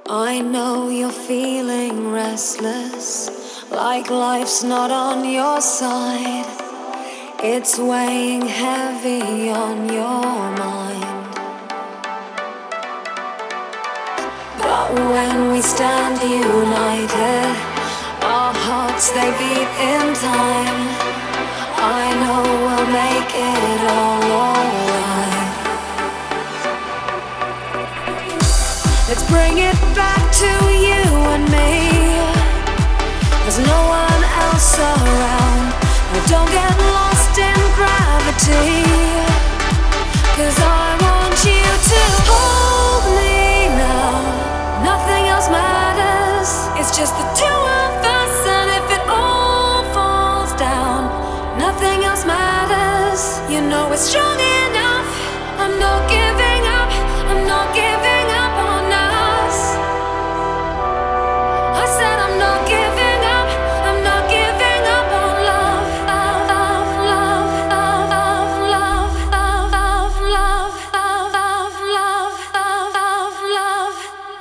I know you're feeling restless, like life's not on your side. It's weighing heavy on your mind. But when we stand united, our hearts they beat in time. I know we'll make it all alright. Let's bring it back to you and me. There's no one else around. No, don't get lost in gravity. 'Cause I want you to hold me now. Nothing else matters. It's just the two of us, and if it all falls down, nothing else matters. You know we're strong enough. I'm not giving up. I'm not giving up on us. I said I'm not giving up. I'm not giving up on love. Love, love, love, love, love, love, love, love, love, love, love.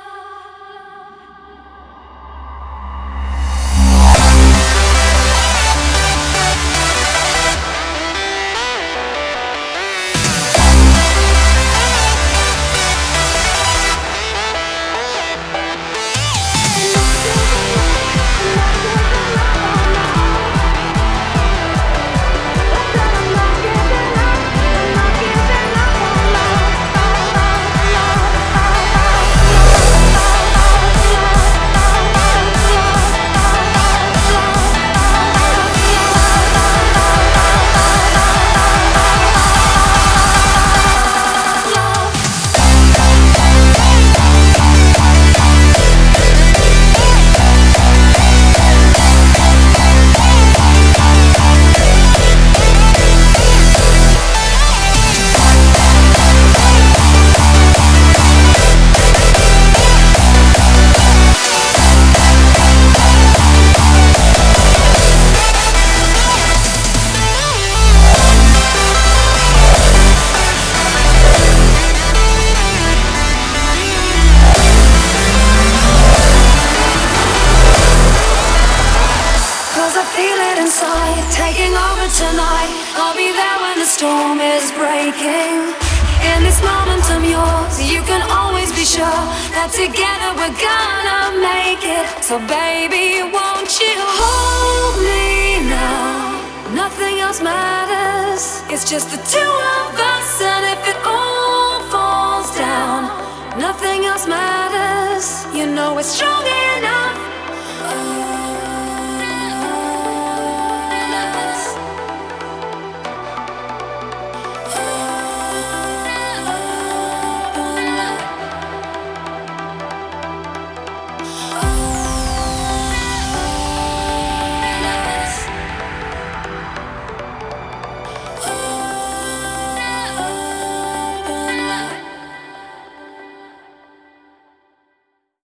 Cause I feel it inside, taking over tonight. I'll be there when the storm is breaking. In this moment I'm yours, you can always be sure that together we're gonna make it. So baby, won't you hold me now? Nothing else matters, it's just the two of us. And if it all falls down, nothing else matters. You know we're strong enough.